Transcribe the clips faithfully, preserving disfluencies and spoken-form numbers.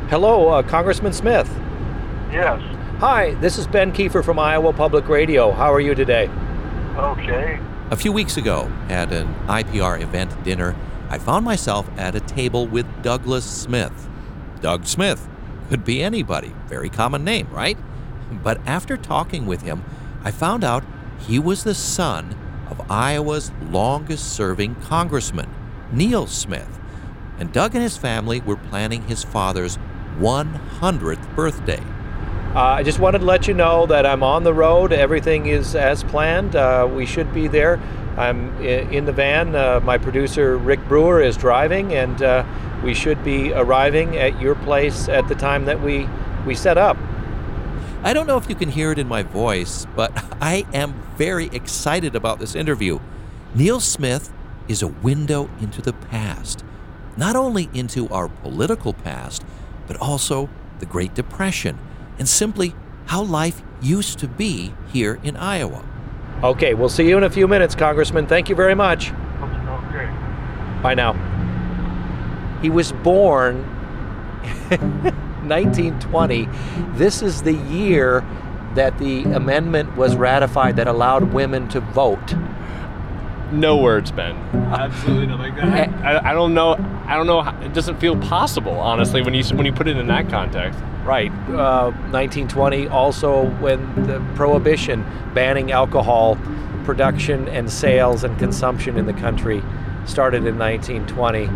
Hello, uh, Congressman Smith. Yes. Hi, this is Ben Kiefer from Iowa Public Radio. How are you today? Okay. A few weeks ago, at an I P R event dinner, I found myself at a table with Douglas Smith. Doug Smith could be anybody. Very common name, right? But after talking with him, I found out he was the son of Iowa's longest-serving congressman, Neil Smith. And Doug and his family were planning his father's one hundredth birthday. Uh, I just wanted to let you know that I'm on the road. Everything is as planned. Uh, we should be there. I'm in the van. Uh, my producer, Rick Brewer, is driving, and uh, we should be arriving at your place at the time that we, we set up. I don't know if you can hear it in my voice, but I am very excited about this interview. Neil Smith is a window into the past, not only into our political past, but also the Great Depression, and simply how life used to be here in Iowa. Okay, we'll see you in a few minutes, Congressman. Thank you very much. Okay. Bye now. He was born nineteen twenty. This is the year that the amendment was ratified that allowed women to vote. No words, Ben. Absolutely nothing. I, I, I don't know. I don't know. How, it doesn't feel possible, honestly, when you when you put it in that context. Right. Uh, nineteen twenty, also when the prohibition banning alcohol production and sales and consumption in the country started in nineteen twenty.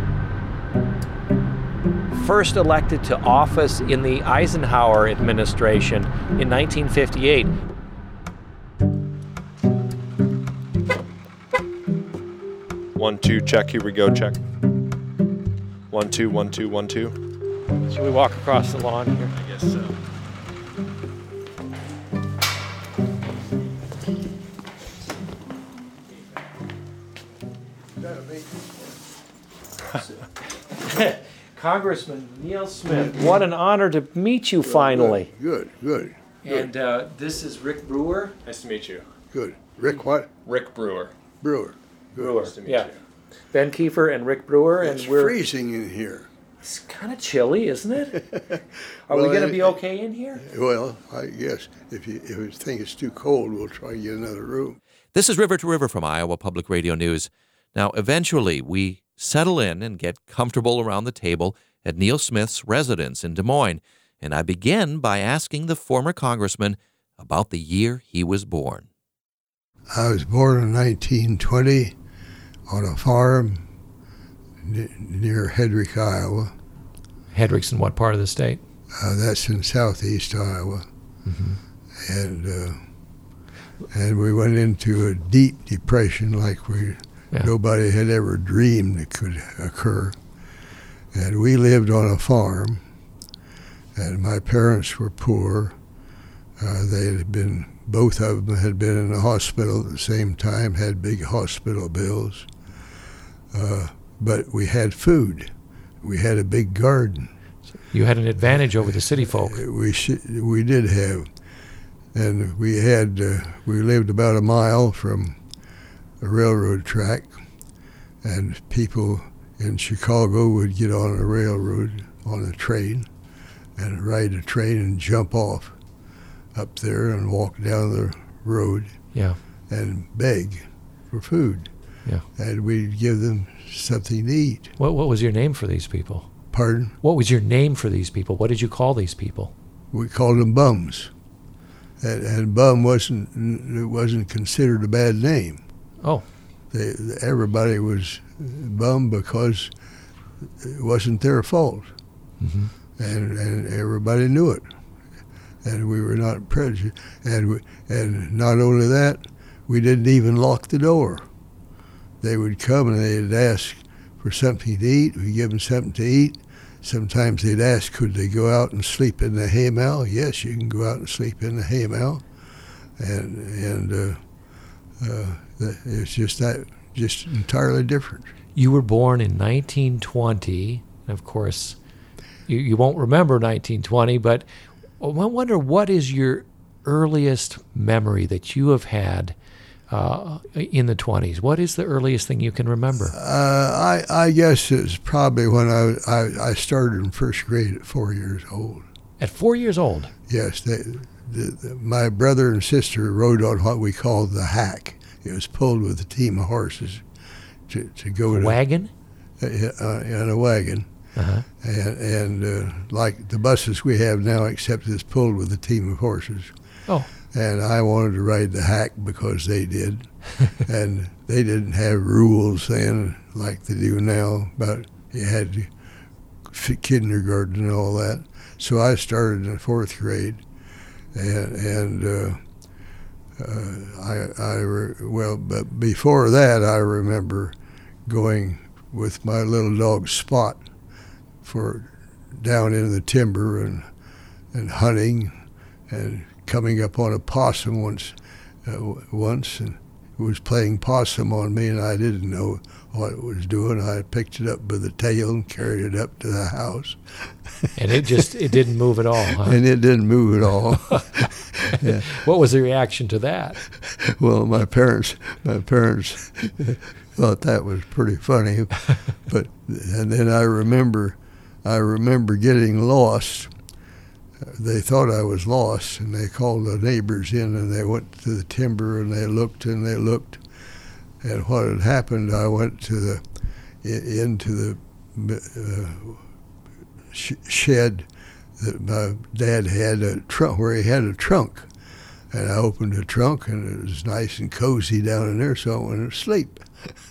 First elected to office in the Eisenhower administration in nineteen fifty-eight. One, two, check. Here we go, check. One, two, one, two, one, two. Should we walk across the lawn here? I guess so. Congressman Neil Smith, what an honor to meet you finally. Good, good. And uh, this is Rick Brewer. Nice to meet you. Good. Rick what? Rick Brewer. Brewer. Good. Brewer, Nice to meet yeah. you. Ben Kiefer and Rick Brewer, It's and we're. freezing in here. It's kind of chilly, isn't it? Are Well, we going to it- be okay in here? Well, I guess if you if you think it's too cold, we'll try to get another room. This is River to River from Iowa Public Radio News. Now, eventually, we settle in and get comfortable around the table at Neil Smith's residence in Des Moines, and I begin by asking the former congressman about the year he was born. I was born in nineteen twenty on a farm n- near Hedrick, Iowa. Hedrick's in what part of the state? Uh, that's in southeast Iowa. Mm-hmm. And uh, and we went into a deep depression like we Yeah. nobody had ever dreamed it could occur. And we lived on a farm, and my parents were poor. Uh, they had been, both of them had been in the hospital at the same time, had big hospital bills. Uh, but we had food. We had a big garden. You had an advantage over the city folk. We sh- we did have, and we had uh, we lived about a mile from a railroad track, and people in Chicago would get on a railroad on a train, and ride a train and jump off up there and walk down the road Yeah, and beg for food, yeah. and we'd give them something to eat. What What was your name for these people? Pardon? What was your name for these people? What did you call these people? We called them bums, and, and bum wasn't it wasn't considered a bad name. Oh, They, everybody was bummed because it wasn't their fault, mm-hmm. and and everybody knew it, and we were not prejudiced. And we, and not only that, we didn't even lock the door. They would come and they'd ask for something to eat. We give them something to eat. Sometimes they'd ask, could they go out and sleep in the haymow? Yes, you can go out and sleep in the haymow, and and. Uh, uh, It's just that, just entirely different. You were born in nineteen twenty, and of course, you, you won't remember nineteen twenty, but I wonder what is your earliest memory that you have had uh, in the twenties? What is the earliest thing you can remember? Uh, I I guess it's probably when I, I I started in first grade at four years old. At four years old? Yes, they, the, the, my brother and sister rode on what we called the hack. It was pulled with a team of horses to, to go A to wagon? Uh, in a wagon, Uh-huh. and, and uh, like the buses we have now, except it's pulled with a team of horses. Oh. And I wanted to ride the hack because they did, and they didn't have rules then like they do now. But you had to fit kindergarten and all that. So I started in fourth grade, and and uh, uh, I I re- well, but before that I remember going with my little dog Spot for down in the timber and and hunting and coming up on a possum once uh, once and it was playing possum on me, and I didn't know what it was doing. I picked it up by the tail and carried it up to the house. And it just, it didn't move at all, huh? And it didn't move at all. Yeah. What was the reaction to that? Well, my parents, my parents thought that was pretty funny, but and then I remember, I remember getting lost. They thought I was lost, and they called the neighbors in, and they went to the timber, and they looked and they looked, and what had happened, I went to the into the uh, sh- shed that my dad had a trunk where he had a trunk, and I opened the trunk, and it was nice and cozy down in there, so I went to sleep.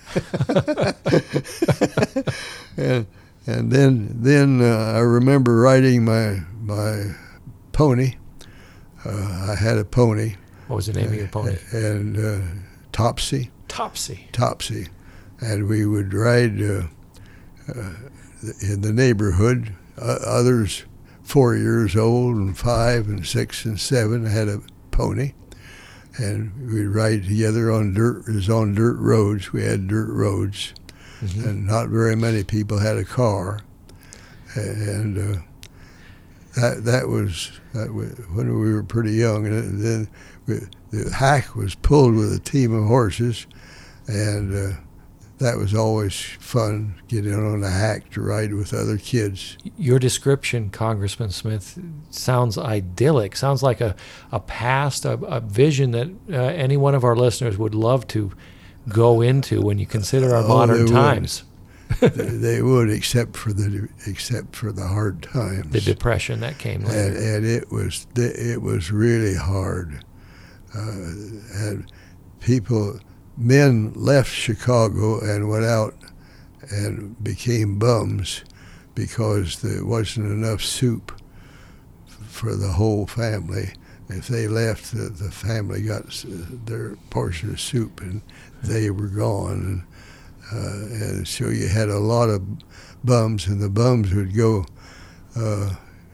and and then then uh, I remember riding my my pony. Uh, I had a pony. What was the name of your pony? And uh, Topsy. Topsy. Topsy, and we would ride uh, uh, in the neighborhood. Uh, others four years old and five and six and seven had a pony. And we'd ride together on dirt. It was on dirt roads. We had dirt roads, mm-hmm. and not very many people had a car. And uh, that that was that was when we were pretty young. And then we, the hack was pulled with a team of horses, and uh, that was always fun, getting on the hack to ride with other kids. Your description, Congressman Smith, sounds idyllic. Sounds like a, a past, a, a vision that uh, any one of our listeners would love to go into when you consider our oh, modern they times. Would. they would, except for the except for the hard times. The depression that came later. And, and it was it was really hard. Uh, and people. Men left Chicago and went out and became bums because there wasn't enough soup for the whole family. If they left, the, the family got their portion of soup and they were gone. And, uh, and so you had a lot of bums, and the bums would go uh,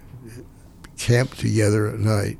camp together at night.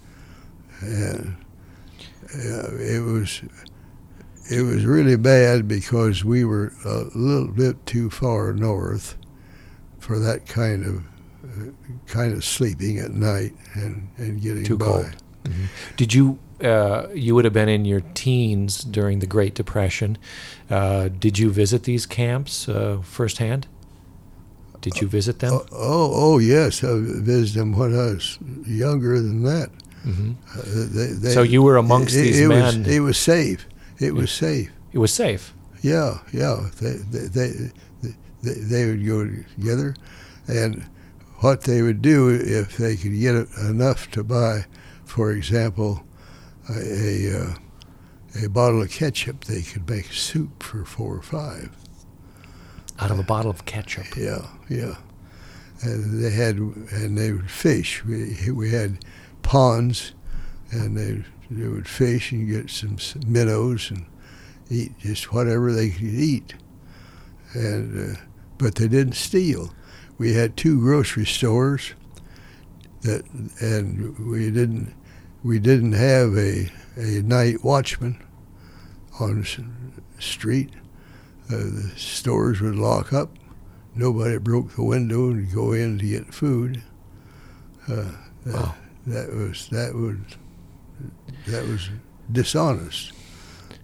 And uh, it was... It was really bad because we were a little bit too far north for that kind of uh, kind of sleeping at night and, and getting too by. cold. Mm-hmm. Did you? Uh, you would have been in your teens during the Great Depression. Uh, did you visit these camps uh, firsthand? Did you visit them? Uh, oh, oh yes, I visited them when I was younger than that. Mm-hmm. Uh, they, they, so you were amongst it, these it men. Was, it was safe. It was safe. It was safe. Yeah, yeah. They, they, they, they, they would go together, and what they would do if they could get enough to buy, for example, a a, a bottle of ketchup, they could make soup for four or five. Out of a bottle of ketchup. Yeah, yeah. And they had, and they would fish. We we had ponds, and they. They would fish and get some, some minnows and eat just whatever they could eat. And uh, but they didn't steal. We had two grocery stores that, and we didn't we didn't have a a night watchman on the street. Uh, the stores would lock up. Nobody broke the window and go in to get food. Uh, that, wow. that was that was. That was dishonest.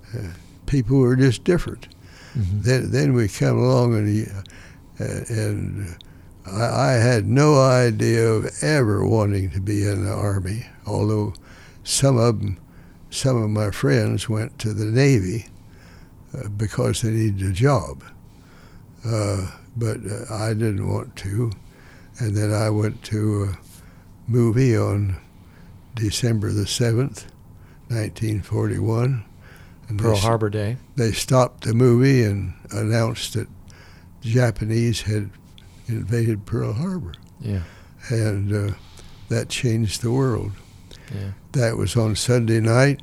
uh, people were just different. Mm-hmm. Then then we come along and he, uh, and I, I had no idea of ever wanting to be in the Army, although some of them, some of my friends went to the Navy uh, because they needed a job. Uh, but uh, I didn't want to. And then I went to a movie on December the seventh, nineteen forty-one. And Pearl they, Harbor Day. They stopped the movie and announced that Japanese had invaded Pearl Harbor. Yeah. And uh, that changed the world. Yeah. That was on Sunday night.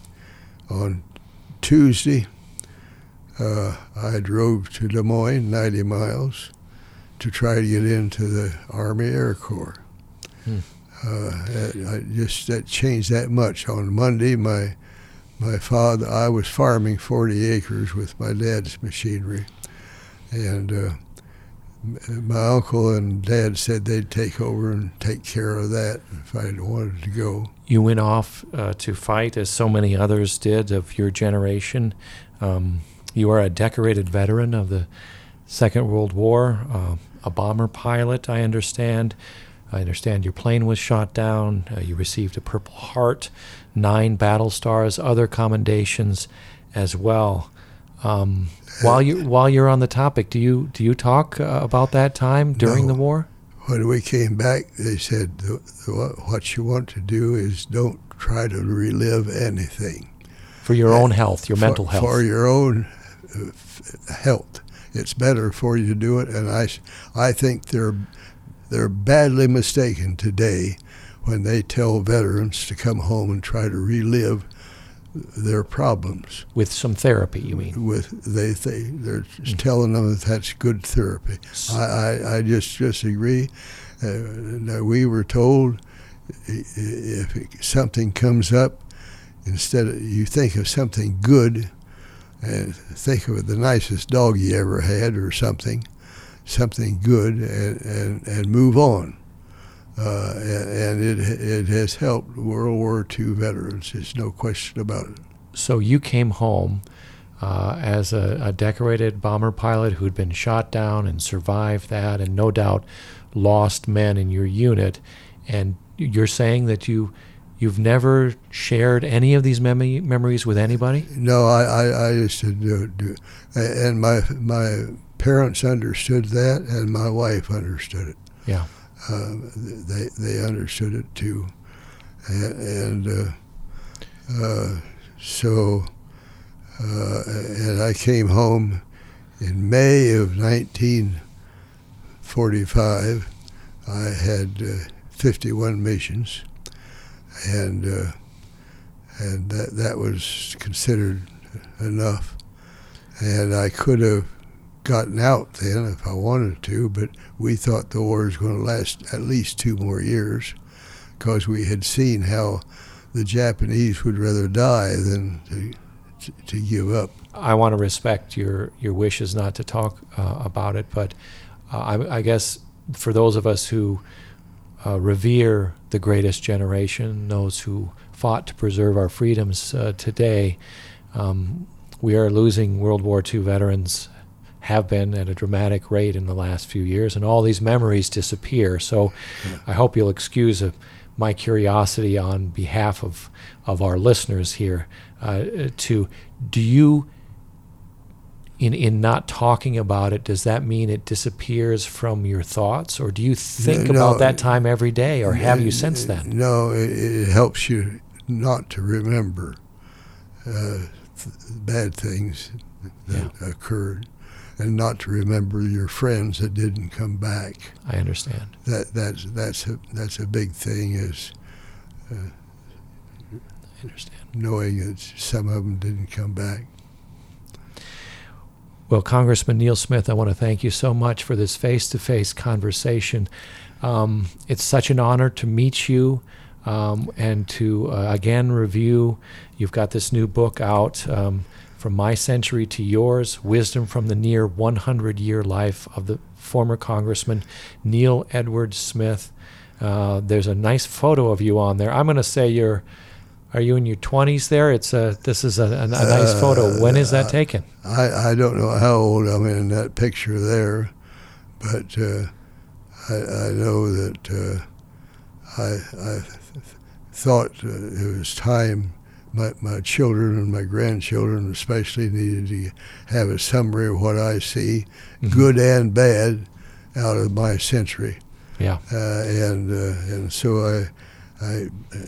On Tuesday, uh, I drove to Des Moines, ninety miles, to try to get into the Army Air Corps. Hmm. Uh, I just that changed that much. On Monday, my my father, I was farming forty acres with my dad's machinery, and uh, my uncle and dad said they'd take over and take care of that if I wanted to go. You went off uh, to fight, as so many others did of your generation. Um, you are a decorated veteran of the Second World War, uh, a bomber pilot, I understand. I understand your plane was shot down. Uh, you received a Purple Heart, nine battle stars, other commendations as well. Um, while you while you're on the topic, do you do you talk uh, about that time during no. the war? When we came back, they said the, the, what you want to do is don't try to relive anything. For your and own health, your for, mental health. For your own uh, f- health, it's better for you to do it. And I, I think they're they're badly mistaken today when they tell veterans to come home and try to relive their problems. With some therapy, you mean? With they, they they're just telling them that that's good therapy. I, I, I just disagree. Uh, we were told if something comes up, instead of you think of something good, and think of the nicest dog you ever had or something, something good, and, and, and move on. Uh, and, and it it has helped World War Two veterans. There's no question about it. So you came home uh, as a, a decorated bomber pilot who'd been shot down and survived that, and no doubt lost men in your unit. And you're saying that you you've never shared any of these mem- memories with anybody? No, I I, I just didn't do it. Do, and my my parents understood that, and my wife understood it. Yeah. Uh, they they understood it too, and, and uh, uh, so uh, and I came home in May of nineteen forty-five. I had uh, fifty-one missions, and uh, and that that was considered enough, and I could have gotten out then if I wanted to, but we thought the war was going to last at least two more years because we had seen how the Japanese would rather die than to, to, to give up. I want to respect your, your wishes not to talk uh, about it, but uh, I, I guess for those of us who uh, revere the greatest generation, those who fought to preserve our freedoms uh, today, um, we are losing World War Two veterans, have been at a dramatic rate in the last few years, and all these memories disappear. So yeah. I hope you'll excuse uh, my curiosity on behalf of, of our listeners here uh, to, do you, in, in not talking about it, does that mean it disappears from your thoughts, or do you think no, about no, that time every day, or have it, you since then? No, it, it helps you not to remember uh, th- bad things that yeah. occurred. And not to remember your friends that didn't come back. I understand. That that's that's a that's a big thing. Is uh, I understand. Knowing that some of them didn't come back. Well, Congressman Neil Smith, I want to thank you so much for this face-to-face conversation. Um, it's such an honor to meet you um, and to uh, again review. You've got this new book out. Um, From My Century to Yours, Wisdom from the Near one hundred year Life of the former Congressman Neil Edward Smith. Uh, there's a nice photo of you on there. I'm going to say you're are you in your twenties there? It's a this is a, a, a nice uh, photo. When is that taken? I, I don't know how old I'm in that picture there, but uh, I, I know that uh, I, I th- thought uh, it was time. My, my children and my grandchildren especially needed to have a summary of what I see, mm-hmm. good and bad, out of my century. Yeah. Uh, and uh, and so I I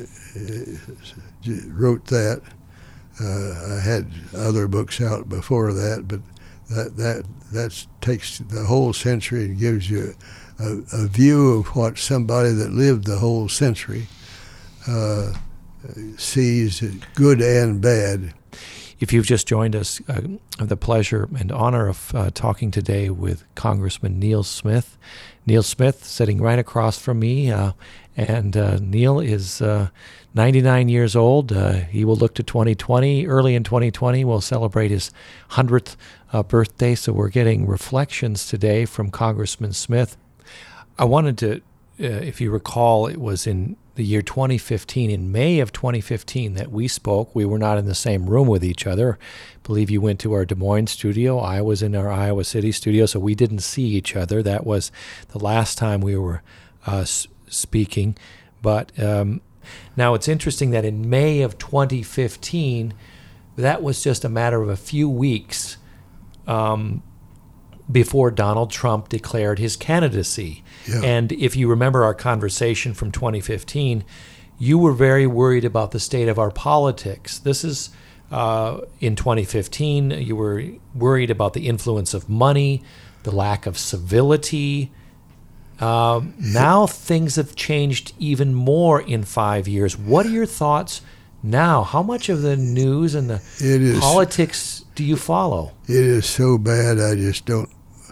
uh, wrote that. Uh, I had other books out before that, but that that that takes the whole century and gives you a, a view of what somebody that lived the whole century Uh, sees good and bad. If you've just joined us, uh, I have the pleasure and honor of uh, talking today with Congressman Neil Smith. Neil Smith sitting right across from me, uh, and uh, Neil is uh, ninety-nine years old. Uh, he will look to twenty twenty. Early in twenty twenty, we'll celebrate his hundredth uh, birthday, so we're getting reflections today from Congressman Smith. I wanted to, uh, if you recall, it was in the year twenty fifteen, in May of twenty fifteen, that we spoke. We were not in the same room with each other. I believe you went to our Des Moines studio. I was in our Iowa City studio, so we didn't see each other. That was the last time we were uh, s- speaking. But um, now it's interesting that in May of twenty fifteen, that was just a matter of a few weeks um, before Donald Trump declared his candidacy. Yeah. And if you remember our conversation from twenty fifteen, you were very worried about the state of our politics. This is uh, in twenty fifteen, you were worried about the influence of money, the lack of civility. Uh, now things have changed even more in five years. What are your thoughts now? How much of the news and the it is, politics do you follow? It is so bad, I just don't,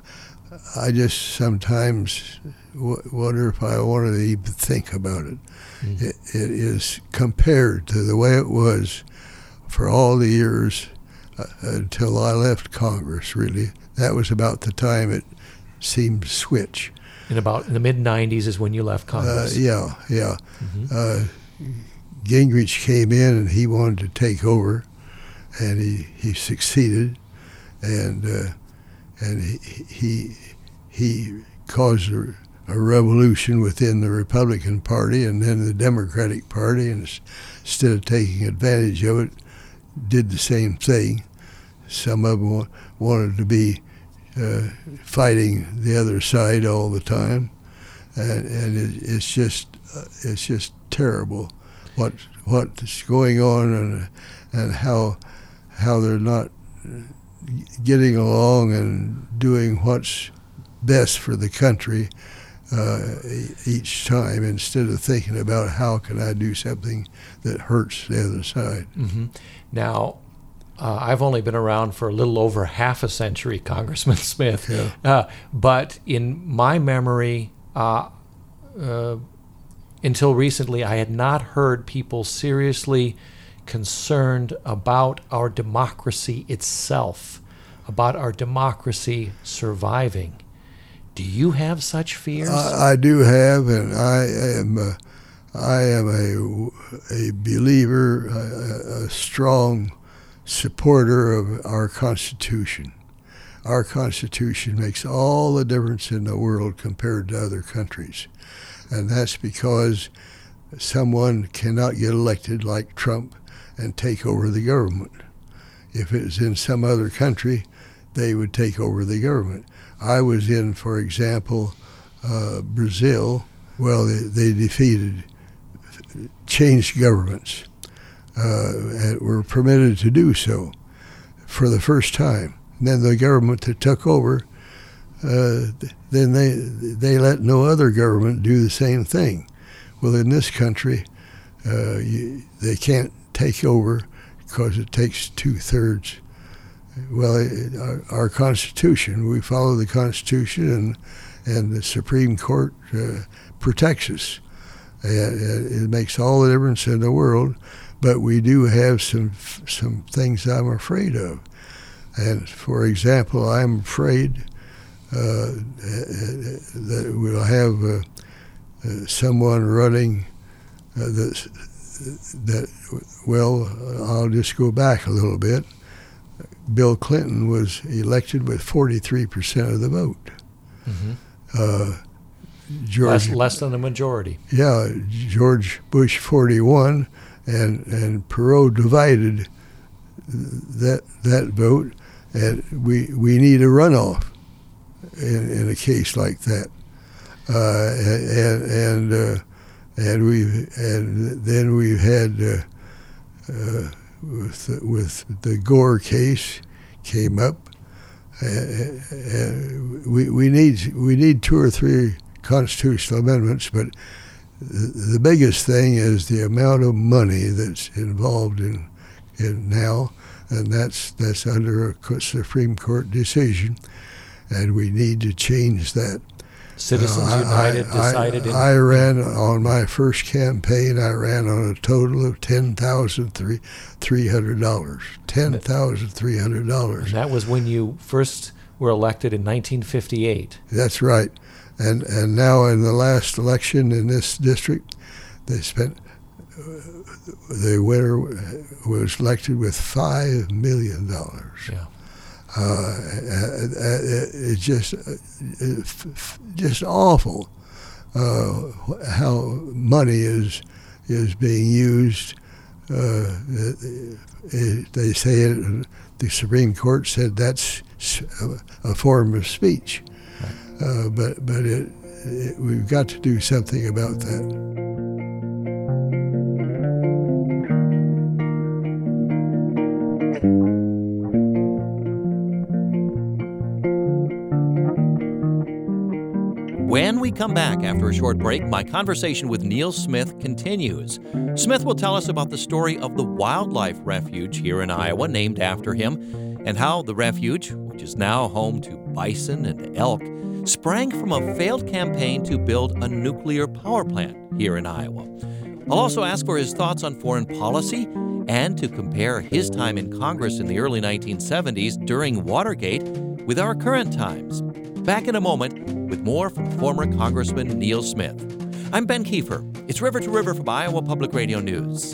I just sometimes w- wonder if I wanted to even think about it. Mm. it. It is compared to the way it was for all the years uh, until I left Congress, really. That was about the time it seemed to switch. In about in the mid nineties is when you left Congress. Uh, yeah, yeah. Mm-hmm. Uh, Gingrich came in and he wanted to take over, and he, he succeeded, and uh, and he he he caused a, a revolution within the Republican Party and then the Democratic Party, and instead of taking advantage of it, did the same thing. Some of them wanted to be uh, fighting the other side all the time, and and it, it's just uh, it's just terrible what what's going on, and and how how they're not getting along and doing what's best for the country uh, each time, instead of thinking about how can I do something that hurts the other side. Mm-hmm. Now, uh, I've only been around for a little over half a century, Congressman Smith, yeah. uh, but in my memory, uh, uh, until recently, I had not heard people seriously concerned about our democracy itself, about our democracy surviving. Do you have such fears? I, I do have, and I am a, I am a, a believer, a, a strong supporter of our Constitution. Our Constitution makes all the difference in the world compared to other countries. And that's because someone cannot get elected like Trump and take over the government. If it was in some other country, they would take over the government. I was in, for example, uh, Brazil. Well, they, they defeated, changed governments, uh, and were permitted to do so for the first time. And then the government that took over, uh, then they they let no other government do the same thing. Well, in this country, uh, you, they can't take over because it takes two-thirds. Well, it, our, our Constitution, we follow the Constitution, and and the Supreme Court uh, protects us. And it makes all the difference in the world, but we do have some some things I'm afraid of. And for example, I'm afraid uh, that we'll have uh, uh, someone running uh, the that, well, I'll just go back a little bit. Bill Clinton was elected with forty-three percent of the vote. Mm-hmm. Uh, George, less, less than the majority. Yeah, George Bush forty-one, and and Perot divided that that vote, and we we need a runoff in, in a case like that, uh, and and uh, and we and then we've had uh, uh, with with the Gore case came up, and, and we we need we need two or three constitutional amendments, but the, the biggest thing is the amount of money that's involved in in now, and that's that's under a Supreme Court decision, and we need to change that. Citizens uh, United I, decided. I, in, I ran on my first campaign. I ran on a total of ten thousand three hundred dollars. Ten thousand three hundred dollars. And that was when you first were elected in nineteen fifty-eight. That's right. And and now in the last election in this district, they spent, uh, the winner was elected with five million dollars. Yeah. Uh, it's just, uh, just awful uh, how money is is being used. Uh, it, they say it, the Supreme Court said that's a form of speech. Uh, but but it, it, we've got to do something about that. When we come back after a short break, my conversation with Neil Smith continues. Smith will tell us about the story of the wildlife refuge here in Iowa named after him, and how the refuge, which is now home to bison and elk, sprang from a failed campaign to build a nuclear power plant here in Iowa. I'll also ask for his thoughts on foreign policy and to compare his time in Congress in the early nineteen seventies during Watergate with our current times. Back in a moment with more from former Congressman Neil Smith. I'm Ben Kiefer. It's River to River from Iowa Public Radio News.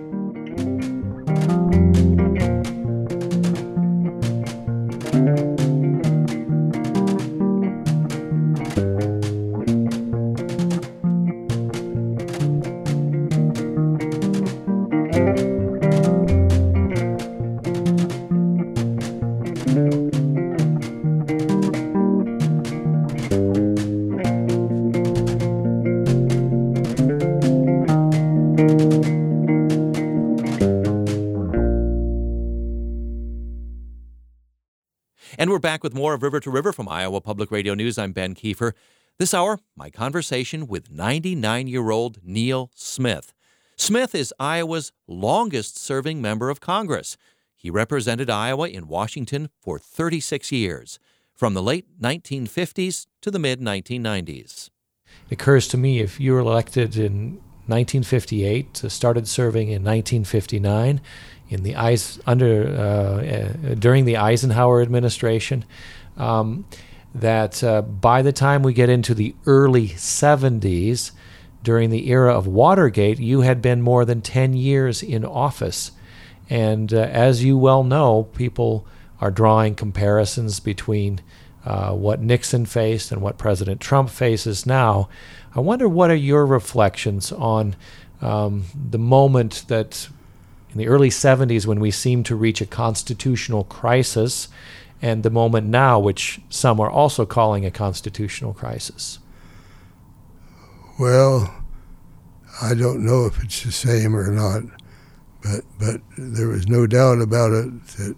And we're back with more of River to River from Iowa Public Radio News. I'm Ben Kiefer. This hour, my conversation with ninety-nine-year-old Neil Smith. Smith is Iowa's longest-serving member of Congress. He represented Iowa in Washington for thirty-six years, from the late nineteen fifties to the mid nineteen nineties. It occurs to me, if you were elected in nineteen fifty-eight, started serving in nineteen fifty-nine, in the Eis, under uh, uh, during the Eisenhower administration, um, that uh, by the time we get into the early seventies, during the era of Watergate, you had been more than ten years in office. And uh, as you well know, people are drawing comparisons between uh, what Nixon faced and what President Trump faces now. I wonder, what are your reflections on um, the moment that in the early seventies, when we seemed to reach a constitutional crisis, and the moment now, which some are also calling a constitutional crisis? Well, I don't know if it's the same or not, but but there was no doubt about it that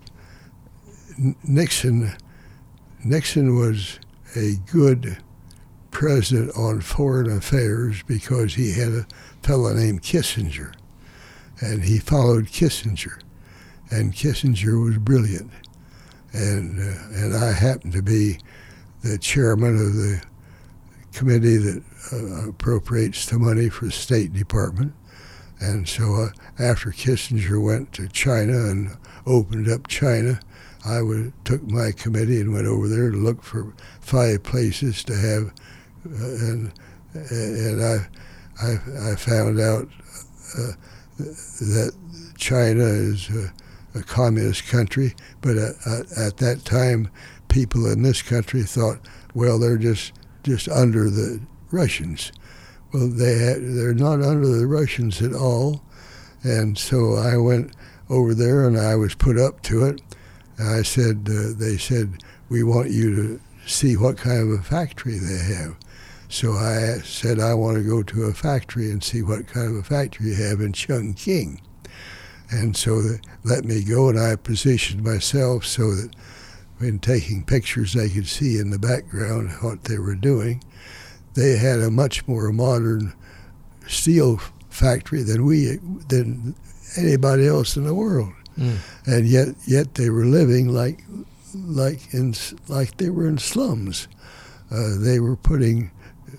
Nixon Nixon was a good president on foreign affairs because he had a fellow named Kissinger, and he followed Kissinger, and Kissinger was brilliant, and uh, and I happened to be the chairman of the committee that uh, appropriates the money for the State Department, and so uh, after Kissinger went to China and opened up China, I would, took my committee and went over there to look for five places to have, uh, and and I, I I found out uh, that China is a, a communist country, but at, at that time, people in this country thought, well, they're just just under the Russians. Well, they had, they're not under the Russians at all, and so I went over there and I was put up to it. I said, uh, they said, we want you to see what kind of a factory they have. So I said, I want to go to a factory and see what kind of a factory you have in Chongqing. And so they let me go, and I positioned myself so that when taking pictures, they could see in the background what they were doing. They had a much more modern steel factory than we, than anybody else in the world. Mm. And yet, yet they were living like, like in, like they were in slums. Uh, they were putting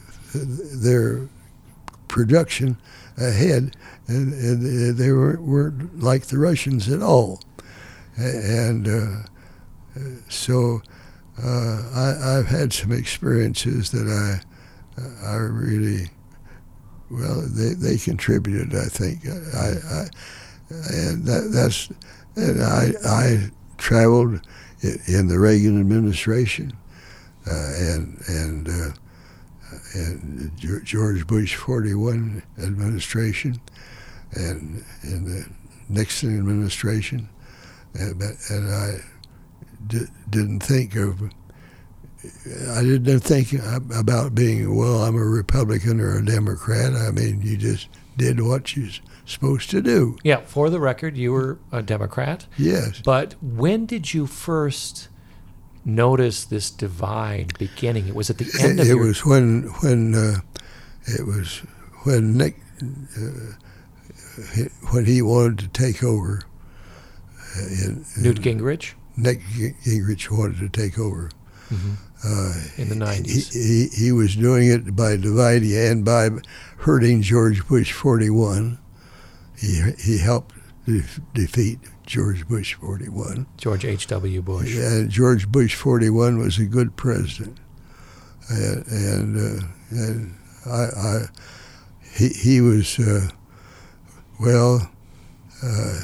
their production ahead, and, and they weren't, weren't like the Russians at all. And uh, so uh, I, I've had some experiences that I I really, well, they, they contributed, I think. I, I and that, that's and I I traveled in, in the Reagan administration, uh, and and. Uh, and George Bush forty-one administration, and in the Nixon administration, and, and I di- didn't think of, I didn't think about being, well, I'm a Republican or a Democrat. I mean, you just did what you're supposed to do. Yeah, for the record, you were a Democrat. Yes. But when did you first notice this divide beginning? It was at the end it, of it your... was when when uh, it was when Nick uh, when he wanted to take over. Uh, in, Newt in, Gingrich. Nick Gingrich wanted to take over. Mm-hmm. Uh, in the nineties. He, he he was doing it by dividing and by hurting George Bush forty-one. He he helped de- defeat George Bush forty-one. George H W. Bush. And George Bush forty-one was a good president, and and, uh, and I, I he he was uh, well. Uh,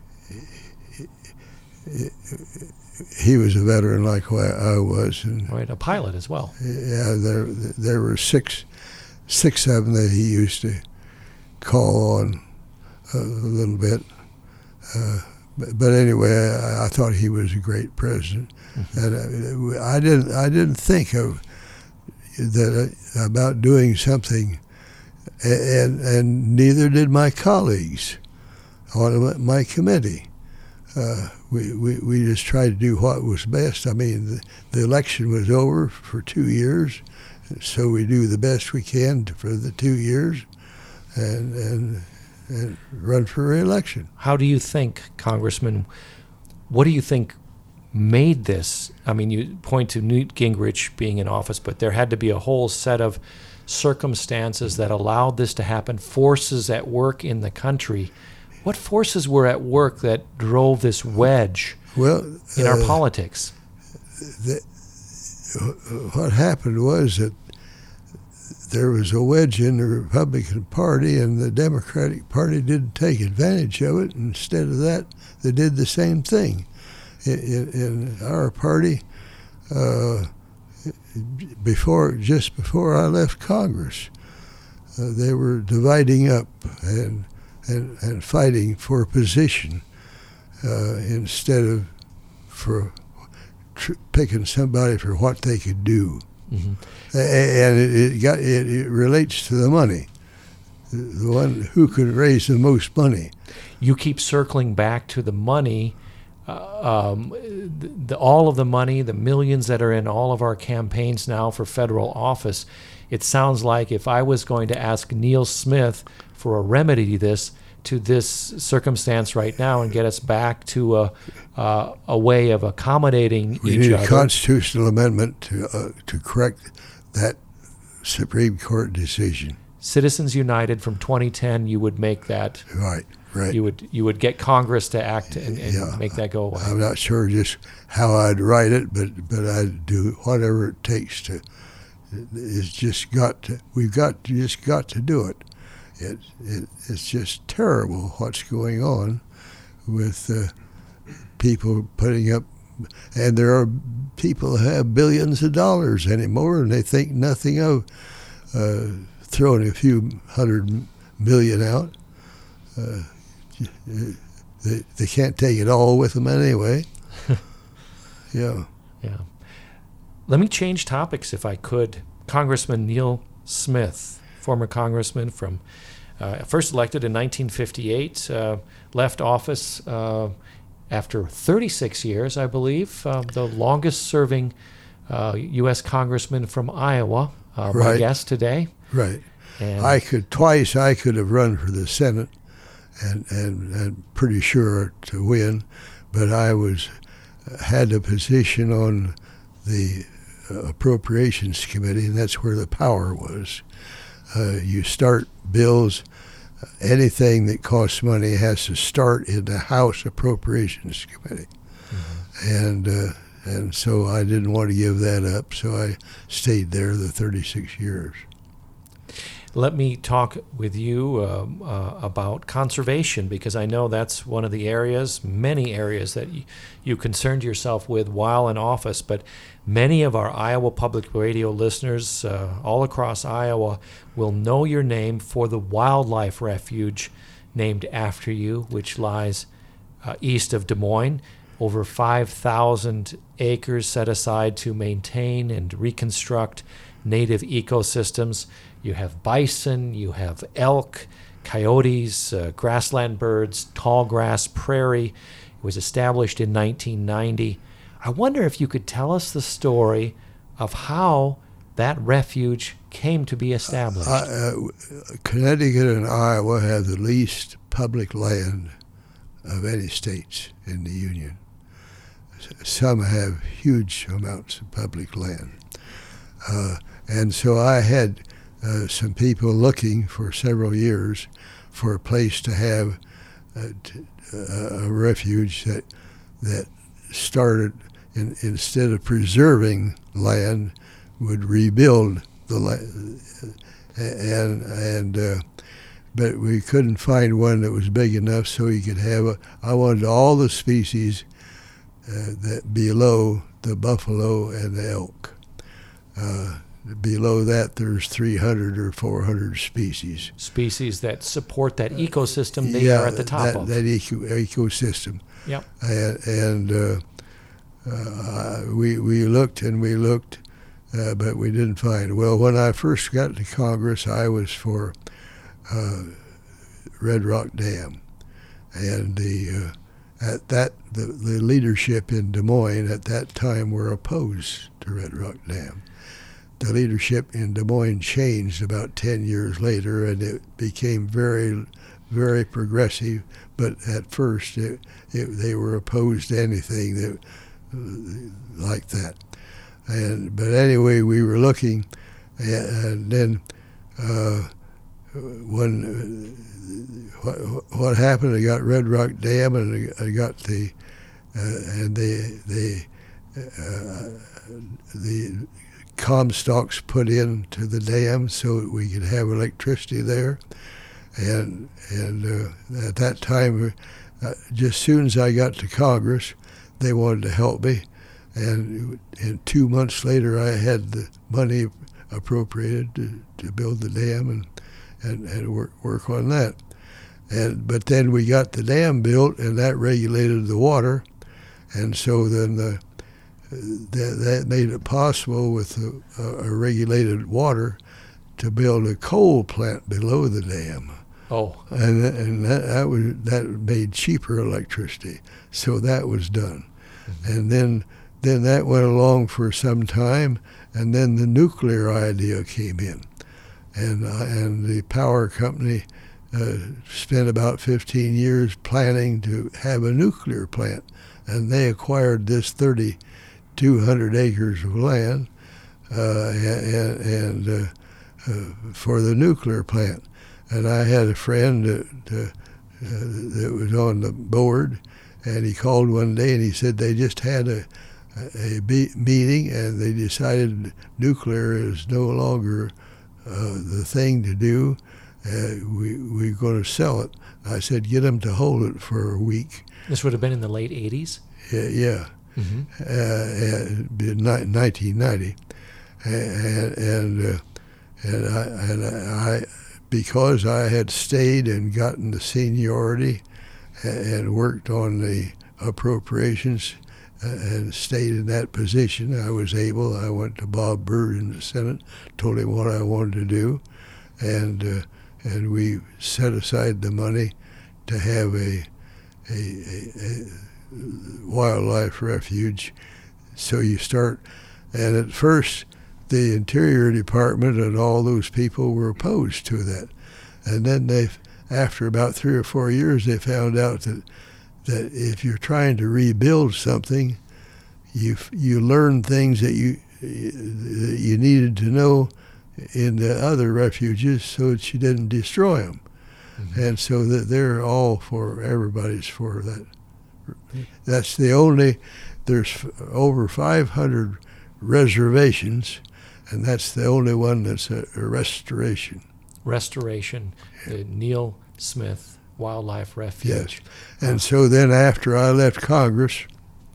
he, he was a veteran like I was, and right, a pilot as well. Yeah, there there were six six of them that he used to call on a, a little bit. Uh, But, but anyway, I, I thought he was a great president, mm-hmm. and I, I didn't. I didn't think of that uh, about doing something, and and neither did my colleagues on my committee. Uh, we, we we just tried to do what was best. I mean, the, the election was over for two years, so we do the best we can for the two years, and and. and run for re-election. How do you think, Congressman, what do you think made this? I mean, you point to Newt Gingrich being in office, but there had to be a whole set of circumstances that allowed this to happen, forces at work in the country. What forces were at work that drove this wedge well, in uh, our politics? The, what happened was that there was a wedge in the Republican Party, and the Democratic Party didn't take advantage of it. Instead of that, they did the same thing. In, in, in our party, uh, before just before I left Congress, uh, they were dividing up and and, and fighting for a position uh, instead of for tr- picking somebody for what they could do. Mm-hmm. And it, it got it, it relates to the money, the one who could raise the most money. You keep circling back to the money, uh, um, the, the, all of the money, the millions that are in all of our campaigns now for federal office. It sounds like if I was going to ask Neil Smith for a remedy to this, to this circumstance right now and get us back to a uh, a way of accommodating we each need other. a constitutional amendment to uh, to correct that Supreme Court decision. Citizens United from twenty ten, you would make that right. Right. You would you would get Congress to act and, and yeah. make that go away. I'm not sure just how I'd write it, but but I'd do whatever it takes to. It's just got to. We've got to, just got to do it. it, it it's just terrible what's going on with uh, people putting up, and there are people who have billions of dollars anymore, and they think nothing of uh, throwing a few hundred million out. Uh, they, they can't take it all with them anyway. Yeah. Yeah. Let me change topics if I could. Congressman Neil Smith, former congressman from, uh, first elected in nineteen fifty-eight, uh, left office uh, after thirty-six years, I believe, uh, the longest-serving uh, U S congressman from Iowa, uh, my Right. guest today. Right. And I could twice. I could have run for the Senate, and and, and pretty sure to win, but I was had a position on the uh, Appropriations Committee, and that's where the power was. Uh, you start bills. Anything that costs money has to start in the House Appropriations Committee, mm-hmm. and uh, and so I didn't want to give that up, so I stayed there the thirty-six years. let me talk with you uh, uh, about conservation, because I know that's one of the areas, many areas that y- you concerned yourself with while in office. But many of our Iowa Public Radio listeners uh, all across Iowa will know your name for the wildlife refuge named after you, which lies uh, east of Des Moines. Over five thousand acres set aside to maintain and reconstruct native ecosystems. You have bison, you have elk, coyotes, uh, grassland birds, tall grass prairie. It was established in nineteen ninety. I wonder if you could tell us the story of how that refuge came to be established. Uh, uh, Connecticut and Iowa have the least public land of any states in the Union. Some have huge amounts of public land. Uh, and so I had uh, some people looking for several years for a place to have uh, t- uh, a refuge that that started, in, instead of preserving land, would rebuild the land. And, and uh, but we couldn't find one that was big enough so you could have a, I wanted all the species Uh, that below the buffalo and the elk. Uh, below that, there's three hundred or four hundred species. Species that support that ecosystem they yeah, are at the top that, of. that eco- ecosystem. Yep. And, and uh, uh, we we looked and we looked, uh, but we didn't find. Well, when I first got to Congress, I was for uh, Red Rock Dam, and the uh, At that, the, the leadership in Des Moines at that time were opposed to Red Rock Dam. The leadership in Des Moines changed about ten years later, and it became very, very progressive. But at first, it, it, they were opposed to anything that uh, like that. And but anyway, we were looking, and, and then uh, when. Uh, What, what happened? I got Red Rock Dam, and I got the uh, and the the uh, the Comstocks put into the dam so that we could have electricity there. And and uh, at that time, uh, just as soon as I got to Congress, they wanted to help me, and and two months later, I had the money appropriated to, to build the dam and and, and work work on that. And but then we got the dam built, and that regulated the water, and so then the, that, that made it possible with a, a regulated water to build a coal plant below the dam. Oh, and and that, that was that made cheaper electricity, so that was done, mm-hmm. and then then that went along for some time, and then the nuclear idea came in, and uh, and the power company. Uh, spent about fifteen years planning to have a nuclear plant, and they acquired this thirty-two hundred acres of land uh, and, and uh, uh, for the nuclear plant. And I had a friend that, uh, that was on the board, and he called one day and he said they just had a, a, a be- meeting and they decided nuclear is no longer uh, the thing to do. uh, we we we're going to sell it. I said, get them to hold it for a week. This would have been in the late eighties? Yeah, yeah. Mm-hmm. Uh, in nineteen ninety, and and uh, and I and I because I had stayed and gotten the seniority and worked on the appropriations and stayed in that position, I was able. I went to Bob Byrd in the Senate, told him what I wanted to do, and uh, and we set aside the money to have a a, a, a wildlife refuge. So you start, and at first the Interior Department and all those people were opposed to that, and then they, after about three or four years, they found out that that if you're trying to rebuild something, you you learn things that you that you needed to know in the other refuges so that you didn't destroy them, mm-hmm. and so that they're all for everybody's for that. That's the only, there's over five hundred reservations, and that's the only one that's a, a restoration. Restoration, the Neil Smith Wildlife Refuge. Yes, and so then after I left Congress,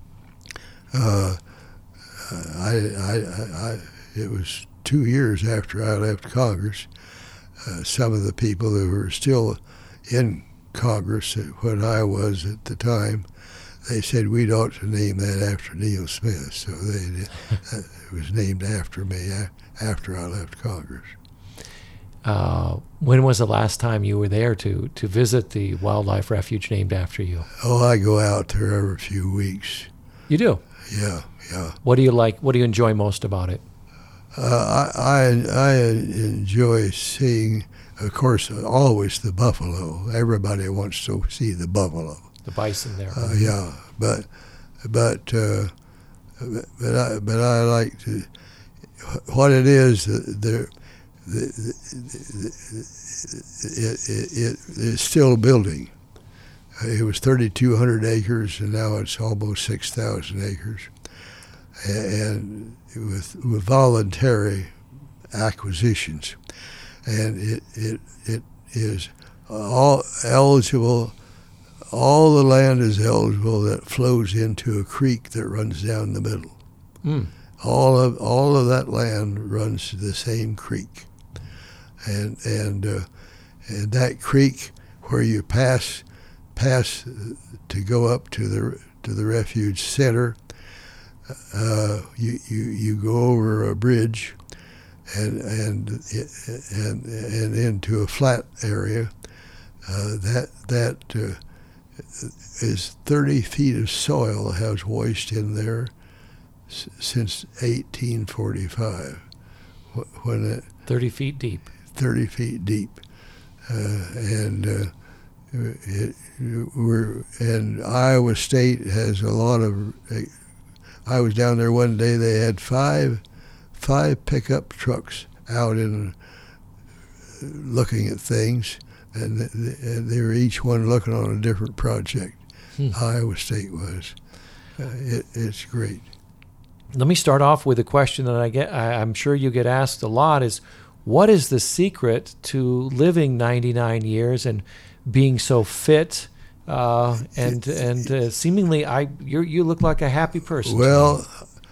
uh, I, I, I, it was two years after I left Congress, uh, some of the people that were still in Congress when I was at the time, they said we'd ought to name that after Neil Smith. So they, uh, it was named after me after I left Congress. Uh, when was the last time you were there to, to visit the wildlife refuge named after you? Oh, I go out there every few weeks. You do? Yeah, yeah. What do you like? What do you enjoy most about it? Uh, I, I I enjoy seeing, of course, always the buffalo. Everybody wants to see the buffalo. The bison there. Uh, yeah, but but uh, but I but I like to, what it is. The, the, the, it, it, it it's still building. It was thirty-two hundred acres, and now it's almost six thousand acres, and with with voluntary acquisitions, and it it it is all eligible. All the land is eligible that flows into a creek that runs down the middle. Mm. All of all of that land runs to the same creek, and and uh, and that creek where you pass pass to go up to the to the refuge center, uh, you, you you go over a bridge, and and and and into a flat area. Uh, that that. Uh, is thirty feet of soil has washed in there s- since eighteen forty-five, when it thirty feet deep. thirty feet deep, uh, and uh, it, we're and Iowa State has a lot of. Uh, I was down there one day. They had five five pickup trucks out in uh, looking at things. And they were each one looking on a different project. Hmm. Iowa State was. Uh, it, it's great. Let me start off with a question that I get. I, I'm sure you get asked a lot: is what is the secret to living ninety-nine years and being so fit uh, and and uh, seemingly I you you look like a happy person. Well,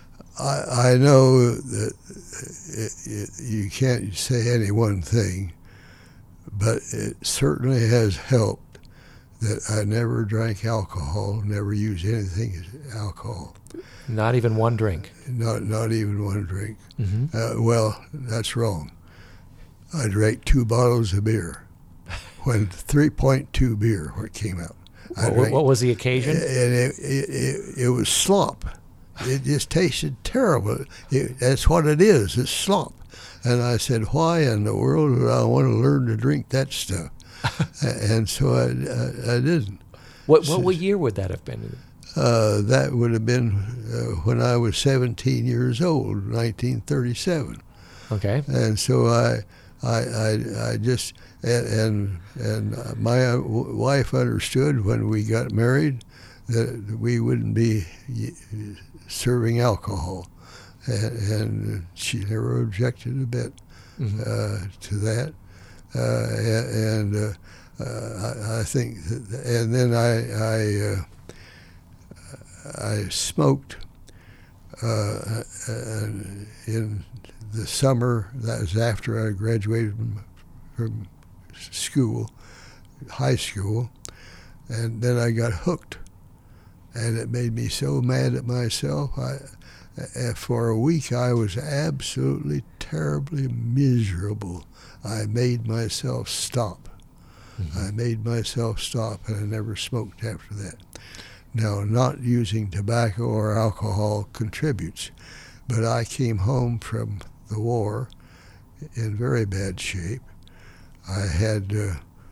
I I know that it, it, you can't say any one thing. But it certainly has helped that I never drank alcohol, never used anything as alcohol. Not even one drink? Not not even one drink. Mm-hmm. Uh, well, that's wrong. I drank two bottles of beer when three point two beer when it came out. What, drank, what was the occasion? And it, it, it, it was slop. It just tasted terrible. It, that's what it is, it's slop. And I said, why in the world would I want to learn to drink that stuff? And so I, I, I didn't. What, what what year would that have been? Uh, that would have been uh, when I was seventeen years old, nineteen thirty-seven. Okay. And so I, I, I, I just and and, and my wife understood when we got married that we wouldn't be serving alcohol. And, and she never objected a bit mm-hmm. uh, to that. uh, and uh, uh, I, I think, that, and then I I, uh, I smoked uh, in the summer. That was after I graduated from, from school, high school, and then I got hooked, and it made me so mad at myself. I. For a week, I was absolutely terribly miserable. I made myself stop. Mm-hmm. I made myself stop, and I never smoked after that. Now, not using tobacco or alcohol contributes, but I came home from the war in very bad shape. I had uh,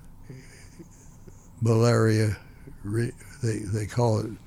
malaria, re- they, they call it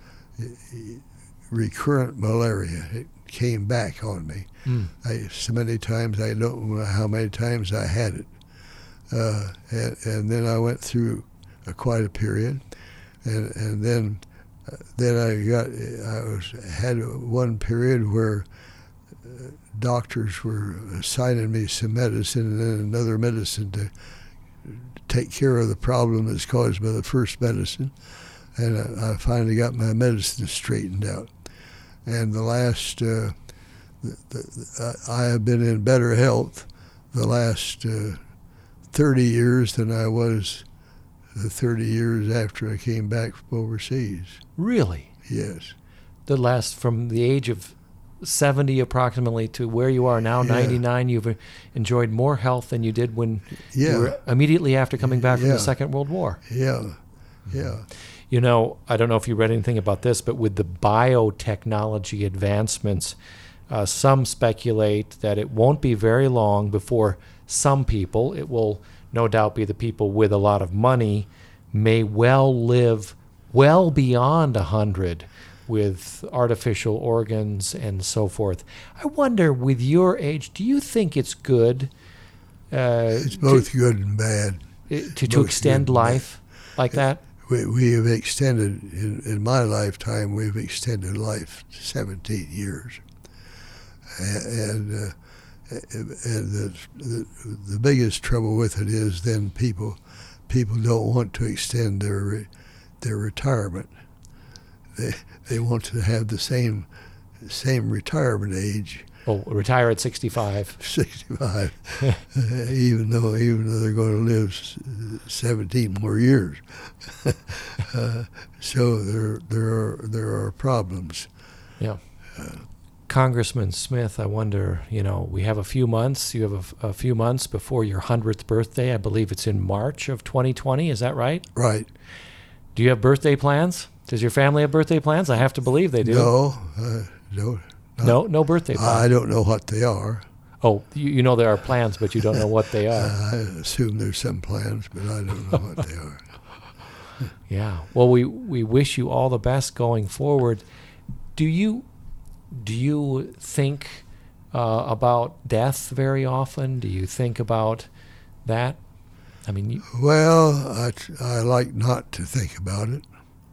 recurrent malaria. It came back on me. Mm. I, so many times, I don't know how many times I had it. Uh, and, and then I went through a, quite a period, and and then uh, then I got I was had one period where uh, doctors were assigning me some medicine and then another medicine to take care of the problem that's caused by the first medicine, and I, I finally got my medicine straightened out. And the last, uh, the, the, uh, I have been in better health the last uh, thirty years than I was the thirty years after I came back from overseas. Really? Yes. The last, from the age of seventy approximately to where you are now, yeah. ninety-nine, you've enjoyed more health than you did when yeah. you were immediately after coming back from yeah. the Second World War. Yeah, yeah. You know, I don't know if you read anything about this, but with the biotechnology advancements, uh, some speculate that it won't be very long before some people, it will no doubt be the people with a lot of money, may well live well beyond one hundred with artificial organs and so forth. I wonder, with your age, do you think it's good? Uh, it's both to, good and bad. To, to extend life like that? We, we have extended, in, in my lifetime, we've extended life seventeen years. And, uh, and the, the the biggest trouble with it is then people people don't want to extend their re, their retirement. They they want to have the same same retirement age. Oh, retire at sixty-five. sixty-five, even though even though they're going to live seventeen more years. uh, so there there are there are problems. Yeah. Uh, Congressman Smith, I wonder, you know, we have a few months. You have a, a few months before your hundredth birthday. I believe it's in March of twenty twenty. Is that right? Right. Do you have birthday plans? Does your family have birthday plans? I have to believe they do. No, uh, no. Not, no, no birthday plans. I don't know what they are. Oh, you, you know there are plans, but you don't know what they are. I assume there's some plans, but I don't know what they are. Yeah. Well, we, we wish you all the best going forward. Do you do you think uh, about death very often? Do you think about that? I mean, you, well, I, I like not to think about it,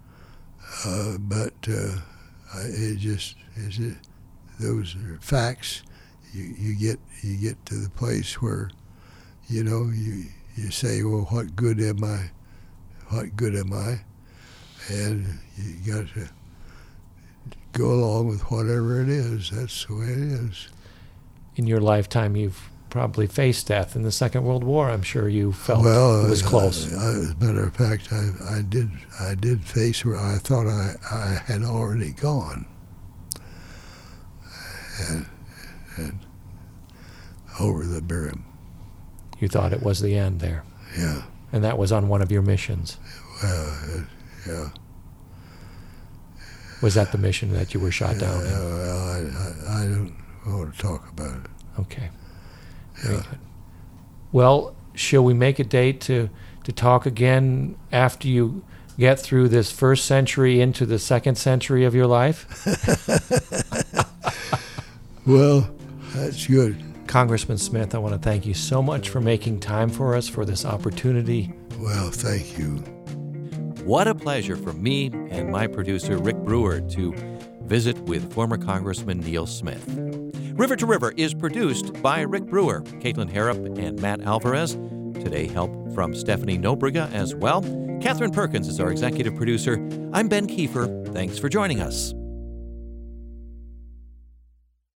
uh, but uh, I, it just is it. Those are facts. You you get you get to the place where, you know, you you say, well, what good am I? What good am I? And you got to go along with whatever it is. That's the way it is. In your lifetime, you've probably faced death. In the Second World War, I'm sure you felt well, it was close. I, I, as a matter of fact, I, I did I did face where I thought I, I had already gone. And, and over the brim. You thought it was the end there. Yeah. And that was on one of your missions. Well, uh, yeah. Was that the mission that you were shot yeah, down in? Uh, well, I, I, I don't want to talk about it. Okay. Very yeah. good. Well, shall we make a date to, to talk again after you get through this first century into the second century of your life? Well, that's good. Congressman Smith, I want to thank you so much for making time for us for this opportunity. Well, thank you. What a pleasure for me and my producer, Rick Brewer, to visit with former Congressman Neil Smith. River to River is produced by Rick Brewer, Caitlin Harrop, and Matt Alvarez. Today, help from Stephanie Nobrega as well. Catherine Perkins is our executive producer. I'm Ben Kiefer. Thanks for joining us.